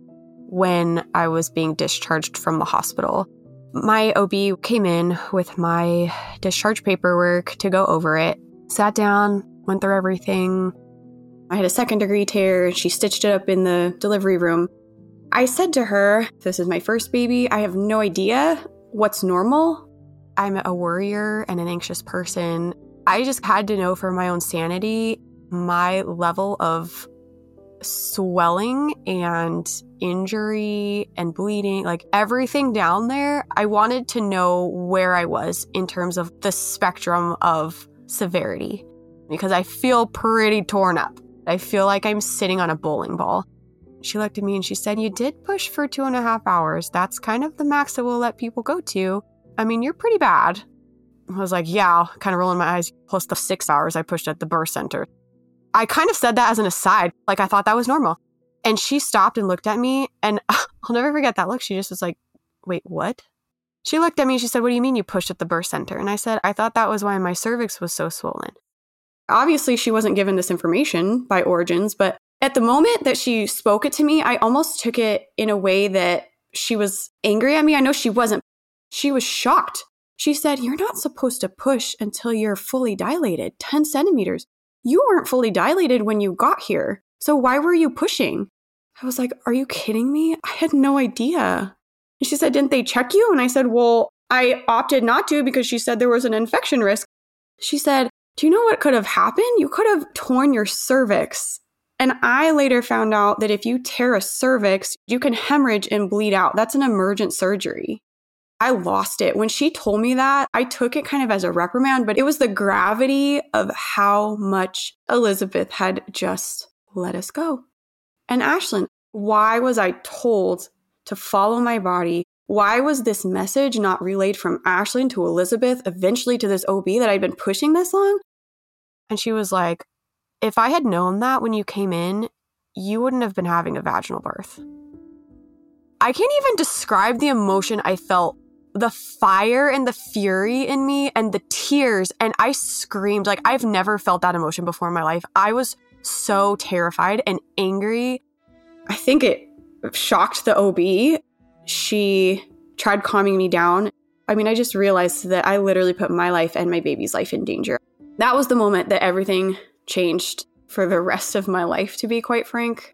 when I was being discharged from the hospital. My O B came in with my discharge paperwork to go over it, sat down, went through everything. I had a second degree tear. She stitched it up in the delivery room. I said to her, this is my first baby. I have no idea what's normal. I'm a worrier and an anxious person. I just had to know for my own sanity, my level of swelling and injury and bleeding, like everything down there, I wanted to know where I was in terms of the spectrum of severity because I feel pretty torn up. I feel like I'm sitting on a bowling ball. She looked at me and she said, you did push for two and a half hours. That's kind of the max that we'll let people go to. I mean, you're pretty bad. I was like, yeah, kind of rolling my eyes, plus the six hours I pushed at the birth center. I kind of said that as an aside, like I thought that was normal. And she stopped and looked at me, and I'll never forget that look. She just was like, wait, what? She looked at me and she said, what do you mean you pushed at the birth center? And I said, I thought that was why my cervix was so swollen. Obviously, she wasn't given this information by Origins, but at the moment that she spoke it to me, I almost took it in a way that she was angry at me. I know she wasn't. She was shocked. She said, you're not supposed to push until you're fully dilated, ten centimeters. You weren't fully dilated when you got here. So why were you pushing? I was like, are you kidding me? I had no idea. And she said, didn't they check you? And I said, well, I opted not to because she said there was an infection risk. She said, do you know what could have happened? You could have torn your cervix. And I later found out that if you tear a cervix, you can hemorrhage and bleed out. That's an emergent surgery. I lost it. When she told me that, I took it kind of as a reprimand, but it was the gravity of how much Elizabeth had just let us go. And Ashlyn, why was I told to follow my body? Why was this message not relayed from Ashlyn to Elizabeth, eventually to this O B that I'd been pushing this long? And she was like, if I had known that when you came in, you wouldn't have been having a vaginal birth. I can't even describe the emotion I felt. The fire and the fury in me and the tears. And I screamed. Like, I've never felt that emotion before in my life. I was so terrified and angry. I think it shocked the O B. She tried calming me down. I mean, I just realized that I literally put my life and my baby's life in danger. That was the moment that everything changed for the rest of my life, to be quite frank.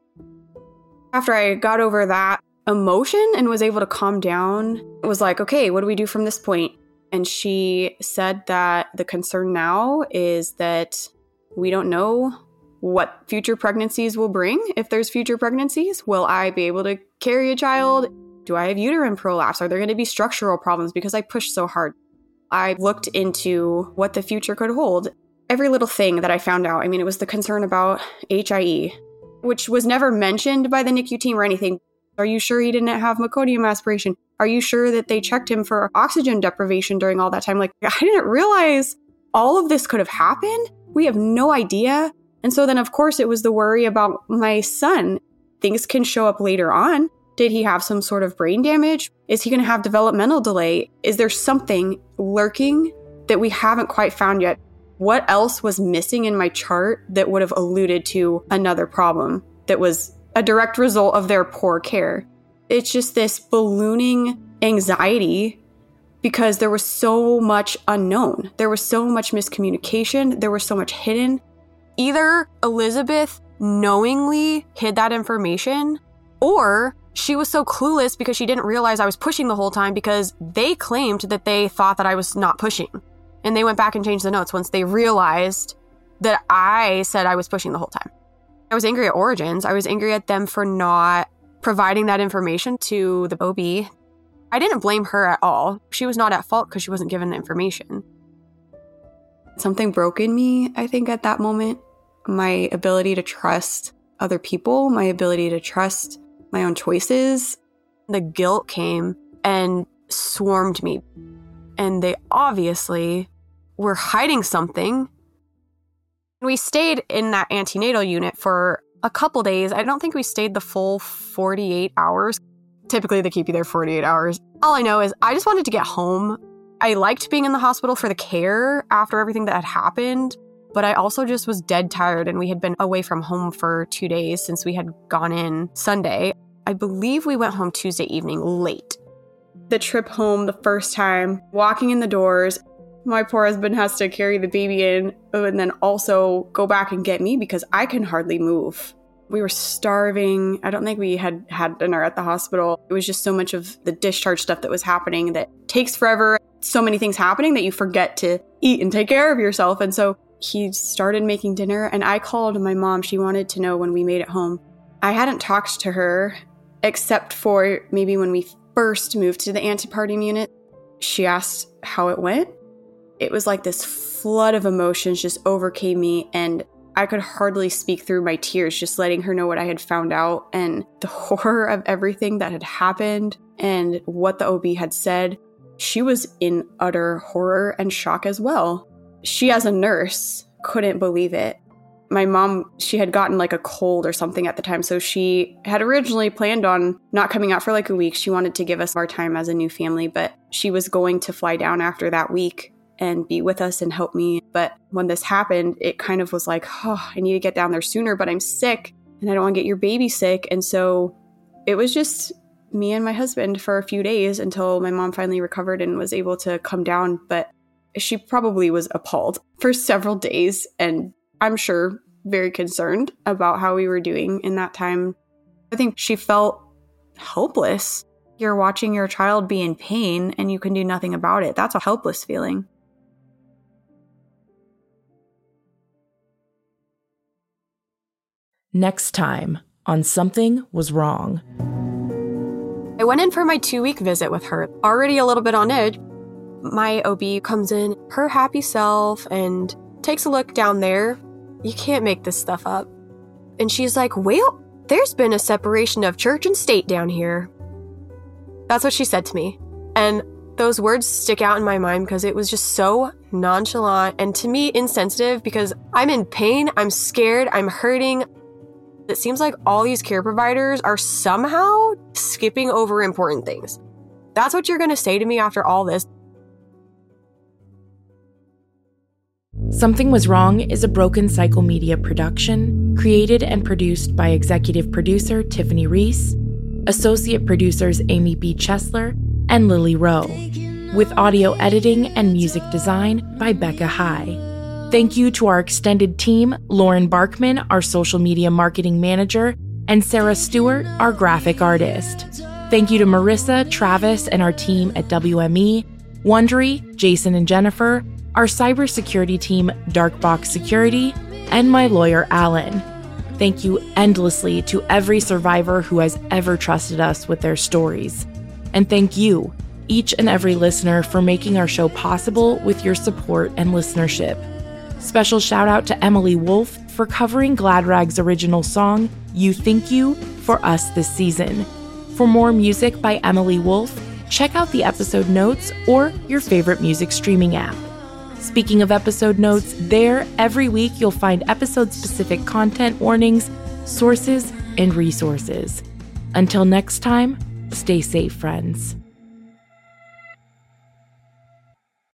After I got over that emotion and was able to calm down, it was like, okay, what do we do from this point? And she said that the concern now is that we don't know what future pregnancies will bring. If there's future pregnancies, will I be able to carry a child? Do I have uterine prolapse? Are there going to be structural problems because I pushed so hard? I looked into what the future could hold. Every little thing that I found out, I mean, it was the concern about H I E, which was never mentioned by the N I C U team or anything. Are you sure he didn't have meconium aspiration? Are you sure that they checked him for oxygen deprivation during all that time? Like, I didn't realize all of this could have happened. We have no idea. And so then, of course, it was the worry about my son. Things can show up later on. Did he have some sort of brain damage? Is he going to have developmental delay? Is there something lurking that we haven't quite found yet? What else was missing in my chart that would have alluded to another problem that was a direct result of their poor care? It's just this ballooning anxiety because there was so much unknown. There was so much miscommunication. There was so much hidden. Either Elizabeth knowingly hid that information, or she was so clueless because she didn't realize I was pushing the whole time because they claimed that they thought that I was not pushing. And they went back and changed the notes once they realized that I said I was pushing the whole time. I was angry at Origins. I was angry at them for not providing that information to the O B. I didn't blame her at all. She was not at fault because she wasn't given the information. Something broke in me, I think, at that moment. My ability to trust other people, my ability to trust my own choices. The guilt came, and swarmed me. And they obviously were hiding something. We stayed in that antenatal unit for a couple days. I don't think we stayed the full forty-eight hours. Typically, they keep you there forty-eight hours. All I know is I just wanted to get home. I liked being in the hospital for the care after everything that had happened, but I also just was dead tired, and we had been away from home for two days since we had gone in Sunday. I believe we went home Tuesday evening late. The trip home the first time, walking in the doors, my poor husband has to carry the baby in and then also go back and get me because I can hardly move. We were starving. I don't think we had had dinner at the hospital. It was just so much of the discharge stuff that was happening that takes forever. So many things happening that you forget to eat and take care of yourself. And so he started making dinner and I called my mom. She wanted to know when we made it home. I hadn't talked to her except for maybe when we first moved to the antepartum unit. She asked how it went. It was like this flood of emotions just overcame me, and I could hardly speak through my tears, just letting her know what I had found out and the horror of everything that had happened and what the O B had said. She was in utter horror and shock as well. She, as a nurse, couldn't believe it. My mom, she had gotten like a cold or something at the time, so she had originally planned on not coming out for like a week. She wanted to give us our time as a new family, but she was going to fly down after that week and be with us and help me. But when this happened, it kind of was like, oh, I need to get down there sooner, but I'm sick and I don't want to get your baby sick. And so it was just me and my husband for a few days until my mom finally recovered and was able to come down. But she probably was appalled for several days, and I'm sure very concerned about how we were doing in that time. I think she felt helpless. You're watching your child be in pain and you can do nothing about it. That's a helpless feeling. Next time on Something Was Wrong. I went in for my two-week visit with her, already a little bit on edge. My O B comes in, her happy self, and takes a look down there. You can't make this stuff up. And she's like, well, there's been a separation of church and state down here. That's what she said to me. And those words stick out in my mind because it was just so nonchalant and to me insensitive because I'm in pain, I'm scared, I'm hurting. It seems like all these care providers are somehow skipping over important things. That's what you're going to say to me after all this? Something Was Wrong is a Broken Cycle Media production, created and produced by executive producer Tiffany Reese, associate producers Amy B. Chesler and Lily Rowe, with audio editing and music design by Becca High. Thank you to our extended team, Lauren Barkman, our social media marketing manager, and Sarah Stewart, our graphic artist. Thank you to Marissa, Travis, and our team at W M E, Wondery, Jason and Jennifer, our cybersecurity team, Darkbox Security, and my lawyer, Alan. Thank you endlessly to every survivor who has ever trusted us with their stories. And thank you, each and every listener, for making our show possible with your support and listenership. Special shout out to Emily Wolf for covering Gladrag's original song, You Think You, for us this season. For more music by Emily Wolf, check out the episode notes or your favorite music streaming app. Speaking of episode notes, there every week you'll find episode-specific content warnings, sources, and resources. Until next time, stay safe, friends.